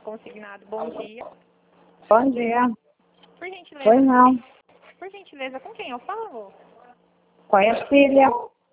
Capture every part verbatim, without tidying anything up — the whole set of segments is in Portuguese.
Consignado, bom dia. Bom dia. Por gentileza, Pois não. por gentileza, com quem eu falo? Qual é a filha?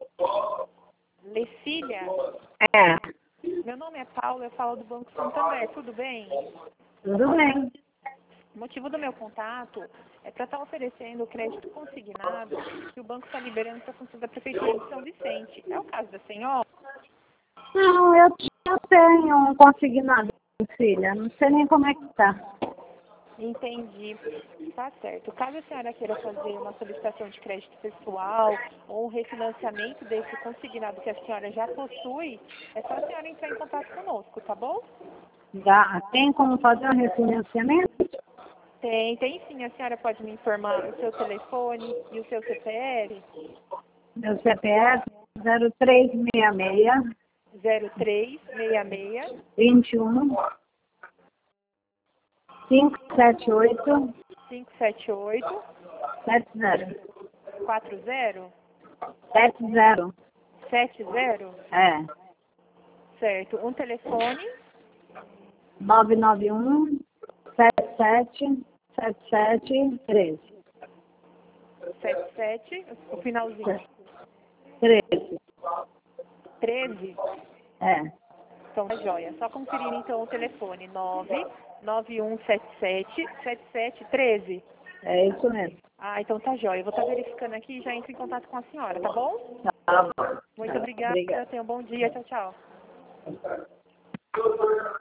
Lecília? É, Meu nome é Paula, eu falo do Banco Santander, tudo bem? tudo bem. O motivo do meu contato é para estar oferecendo o crédito consignado que o banco está liberando para função da Prefeitura de São Vicente. É o caso da senhora? Não, eu já tenho um consignado, filha. Não sei nem como é que tá. Entendi. Tá certo. Caso a senhora queira fazer uma solicitação de crédito pessoal ou um refinanciamento desse consignado que a senhora já possui, é só a senhora entrar em contato conosco, tá bom? Já tem como fazer um refinanciamento? Tem, tem sim. A senhora pode me informar o seu telefone e o seu C P F? Meu C P F zero três seis seis, zero três seis seis, vinte e um, cinco sete oito, cinco sete oito, sete zero. quatro zero, sete zero. sete zero. É. Certo. Um telefone? nove nove um, sete sete, sete sete três. sete sete, o finalzinho. treze. treze. É. Então, tá joia. Só conferir então o telefone nove nove um sete sete, sete sete treze. É isso mesmo. Ah, então tá joia. Eu vou estar verificando aqui e já entro em contato com a senhora, tá bom? Tá bom. Muito Tá, obrigada. obrigada. Tenha um bom dia. Tchau, tchau.